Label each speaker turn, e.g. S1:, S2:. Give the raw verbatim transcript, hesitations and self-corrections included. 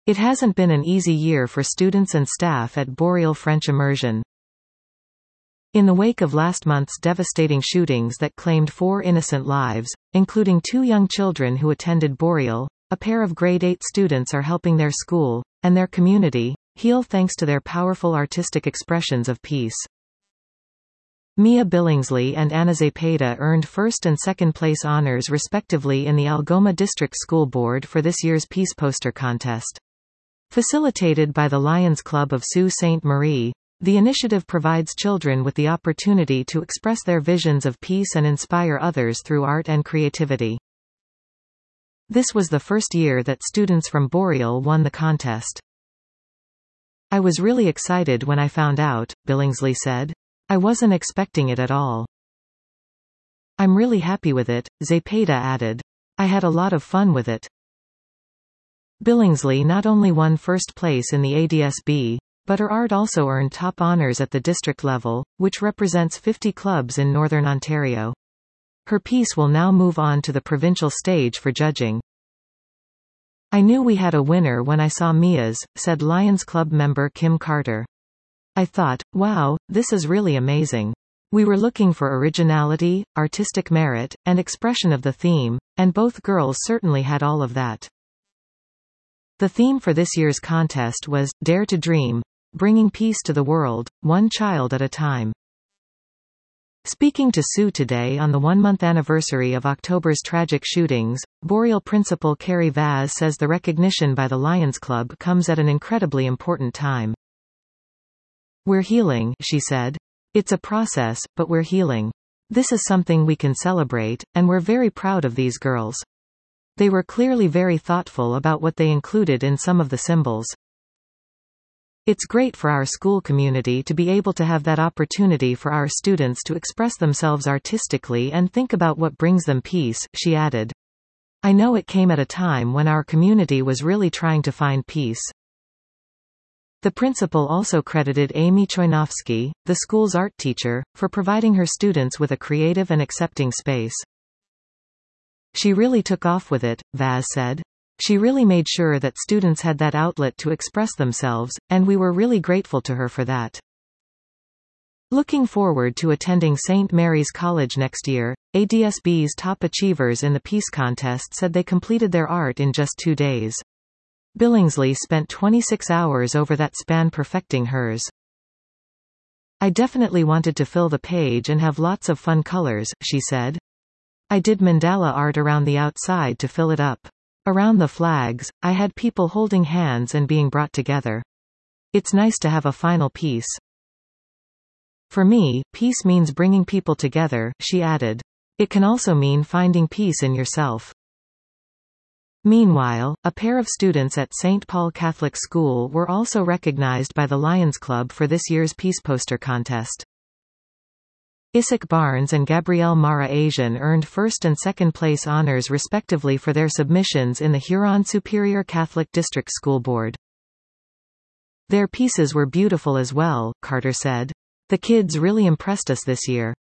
S1: It hasn't been an easy year for students and staff at Boreal French Immersion. In the wake of last month's devastating shootings that claimed four innocent lives, including two young children who attended Boreal, a pair of grade eight students are helping their school, and their community, heal thanks to their powerful artistic expressions of peace. Mia Billingsley and Anna Zepeda earned first and second place honors respectively in the Algoma District School Board for this year's Peace Poster Contest. Facilitated by the Lions Club of Sault Ste. Marie, the initiative provides children with the opportunity to express their visions of peace and inspire others through art and creativity. This was the first year that students from Boreal won the contest. "I was really excited when I found out," Billingsley said. "I wasn't expecting it at all. I'm really happy with it," Zepeda added. "I had a lot of fun with it." Billingsley not only won first place in the A D S B, but her art also earned top honors at the district level, which represents fifty clubs in Northern Ontario. Her piece will now move on to the provincial stage for judging. "I knew we had a winner when I saw Mia's," said Lions Club member Kim Carter. "I thought, wow, this is really amazing. We were looking for originality, artistic merit, and expression of the theme, and both girls certainly had all of that." The theme for this year's contest was, Dare to Dream, bringing peace to the world, one child at a time. Speaking to Sault today on the one-month anniversary of October's tragic shootings, Boreal principal Carrie Vaz says the recognition by the Lions Club comes at an incredibly important time. "We're healing," she said. "It's a process, but we're healing. This is something we can celebrate, and we're very proud of these girls. They were clearly very thoughtful about what they included in some of the symbols. It's great for our school community to be able to have that opportunity for our students to express themselves artistically and think about what brings them peace," she added. "I know it came at a time when our community was really trying to find peace." The principal also credited Amy Choinovsky, the school's art teacher, for providing her students with a creative and accepting space. "She really took off with it," Vaz said. "She really made sure that students had that outlet to express themselves, and we were really grateful to her for that." Looking forward to attending Saint Mary's College next year, A D S B's top achievers in the Peace Contest said they completed their art in just two days. Billingsley spent twenty-six hours over that span perfecting hers. "I definitely wanted to fill the page and have lots of fun colors," she said. "I did mandala art around the outside to fill it up. Around the flags, I had people holding hands and being brought together. It's nice to have a final piece. For me, peace means bringing people together," she added. "It can also mean finding peace in yourself." Meanwhile, a pair of students at Saint Paul Catholic School were also recognized by the Lions Club for this year's Peace Poster Contest. Isaac Barnes and Gabrielle Mara Asian earned first and second place honors respectively for their submissions in the Huron Superior Catholic District School Board. "Their pieces were beautiful as well," Carter said. "The kids really impressed us this year.